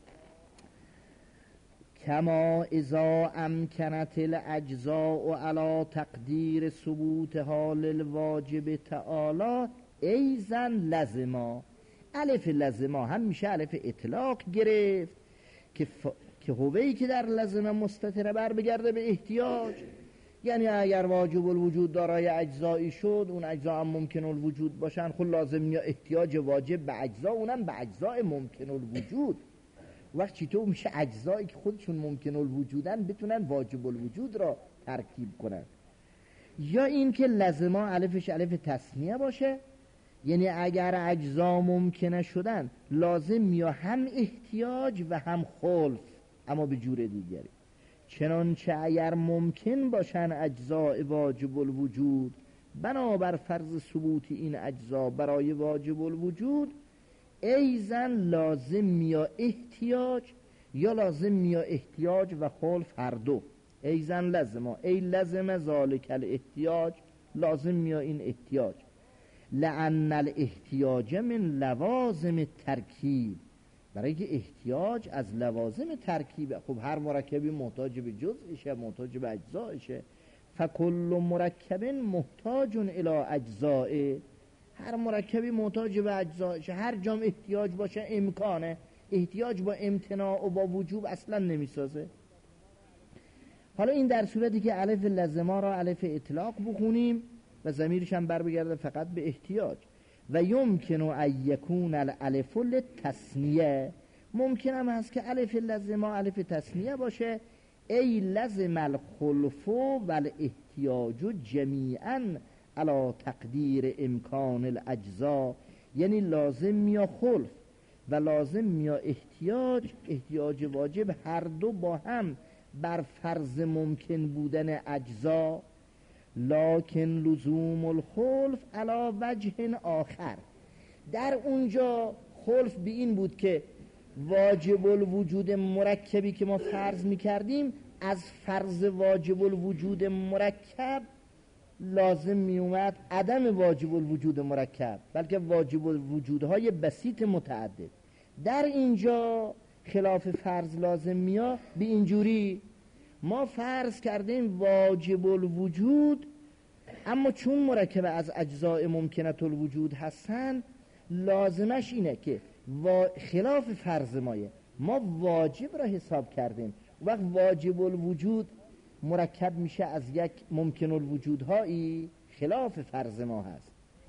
کما اذا امکنت الاجزاء علی تقدیر ثبوتها للواجب تعالی ایضا لزما. الف لزما هم میشه الف اطلاق گرفت که هویی که در لزمه مستتره بر بگرده به احتیاج، یعنی اگر واجب الوجود دارای اجزایی شد، اون اجزا هم ممکن الوجود باشن، خود لازم یا احتیاج واجب به اجزا، اونم به اجزای ممکن الوجود. وقت چطور میشه اجزایی که خودشون ممکن الوجودن بتونن واجب الوجود را ترکیب کنن؟ یا این که لزما الفش الف تثنیه باشه، یعنی اگر اجزا ممکنه شدن لازم یا هم احتیاج و هم خلف، اما به جور دیگری. چنانچه اگر ممکن باشن اجزاء واجب الوجود بنابر فرض ثبوت این اجزا برای واجب الوجود، ایضا لازم یا احتیاج، یا لازم یا احتیاج و خلف هر دو. ایضا لازم، ای لازم ذالک الاحتیاج، لازم یا این احتیاج. لأن الاحتیاج من لوازم ترکیب، برای که احتیاج از لوازم ترکیب. خب هر مرکبی محتاج به جزئشه، محتاج به اجزایشه. فکل مرکب محتاج الی اجزائه، هر مرکبی محتاج به اجزایشه. هر جام احتیاج باشه امکانه، احتیاج با امتناع و با وجوب اصلا نمیسازه. حالا این در صورتی که الف لازمه را الف اطلاق بخونیم و ضمیرش هم بر بگرده فقط به احتیاج. و یمکن ان یکون الالف للتثنیه، ممکن هم هست که الف لازمه الف تثنیه باشه. ای لازم الخلف والاحتیاج جمیعا علی تقدیر امکان الاجزا، یعنی لازم یا خلف و لازم یا احتیاج واجب هر دو با هم بر فرض ممکن بودن اجزا. لکن لزوم الخلف علی وجه آخر، در اونجا خلف به این بود که واجب الوجود مرکبی که ما فرض میکردیم از فرض واجب الوجود مرکب لازم می اومد عدم واجب الوجود مرکب، بلکه واجب الوجودهای بسیط متعدد. در اینجا خلاف فرض لازم میاد. به اینجوری ما فرض کردیم واجب الوجود، اما چون مرکب از اجزاء ممکنت الوجود هستن لازمش اینه که خلاف فرض مایه ما واجب را حساب کردیم. وقت واجب الوجود مرکب میشه از یک ممکن الوجودهایی، خلاف فرض ما هست.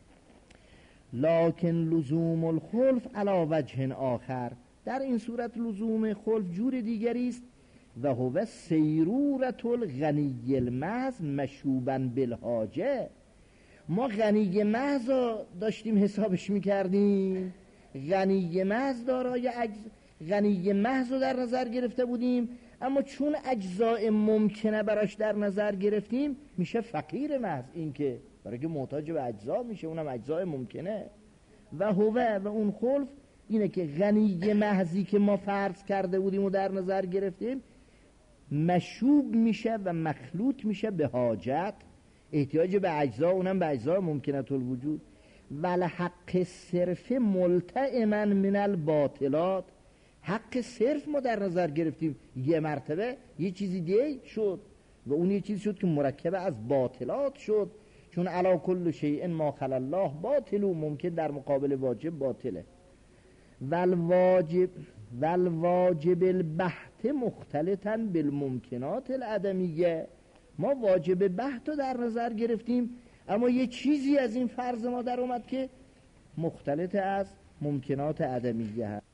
لکن لزوم الخلف علی وجه آخر، در این صورت لزوم خلف جور دیگری است. و هو سیرورت الغنی المحض مشوبا بالحاجه. ما غنی محض داشتیم حسابش میکردیم، غنی محض دارای غنی محض رو در نظر گرفته بودیم، اما چون اجزاء ممکنه براش در نظر گرفتیم میشه فقیر محض. این که برای که محتاج به اجزا میشه، اونم اجزاء ممکنه. و هوه و اون خلف اینه که غنی محضی که ما فرض کرده بودیم و در نظر گرفتیم مشوب میشه و مخلوط میشه به حاجت، احتیاج به اجزا، اونم به اجزا ممکنت الوجود. ولحق صرف ملتئما من الباطلات، حق صرف ما در نظر گرفتیم یه مرتبه یه چیزی دیگه شد و اون یه چیزی شد که مرکب از باطلات شد، چون علا کل شیء ما خلا الله باطل و ممکن در مقابل واجب باطله. والواجب البحث مختلطا بالممکنات العدمیه، ما واجب بحث رو در نظر گرفتیم اما یه چیزی از این فرض ما در اومد که مختلط از ممکنات عدمیه هست.